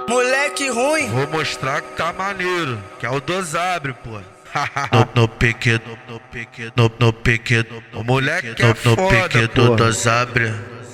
Moleque ruim. Vou mostrar que tá maneiro, que é o Dosabre, pô. no pique, o moleque é foda, pô. Dosabre.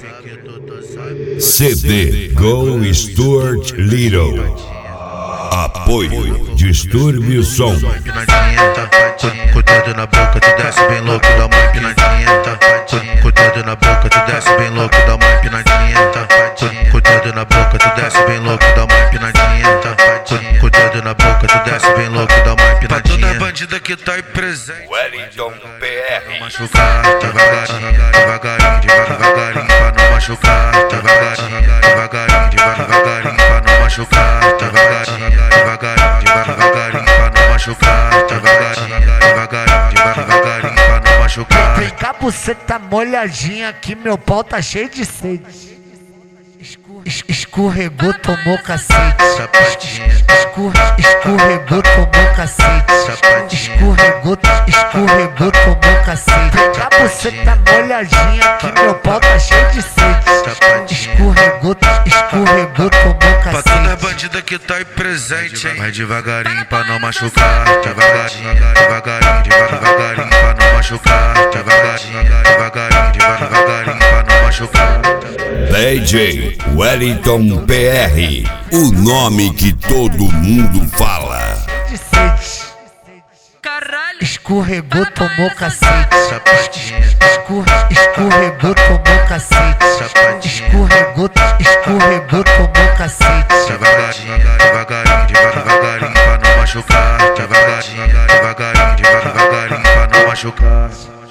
CD Go Stuart Little. Apoio Distúrbio Som. Com o dedo na boca, tu desce bem louco, dá uma empinadinha. Com o dedo na boca, tu desce bem louco, dá uma empinadinha. Com o dedo na boca, tu desce bem louco, dá uma empinadinha. Com o dedo na boca, tu desce bem louco, dá uma empinadinha. Pra toda bandida que tá aí presente, Wellington PR. machucar, devagarinho, devagarinho, devagarinho, pra não machucar, devagarinho, devagarinho, devagarinho, pra não machucar, devagarinho, devagarinho, devagarinho, pra não machucar, devagarinho, devagarinho, devagarinho, pra não machucar. Vem cá, buceta molhadinha que meu pau tá cheio de sede. Escorregou, tomou cacete. Escorregou, tomou cacete. Escorregou, tomou cacete. Vem cá, buceta molhadinha que meu pau tá cheio de sede. Escorregou, tomou Pra toda cacete. bandida que tá aí presente, hein? Vai devagarinho pra não machucar, devagarinho, devagarinho, devagarinho, pra não machucar, devagarinho, devagarinho, devagarinho, pra não machucar. DJ Wellington PR. O nome que todo mundo fala. De sede. Escorregou, tomou cacete. Escorregou, tomou cacete. Escorregou, tomou cacete. Devagarinho, devagarinho, devagarinho, pra não machucar, devagarinho, devagarinho, devagarinho, pra não machucar.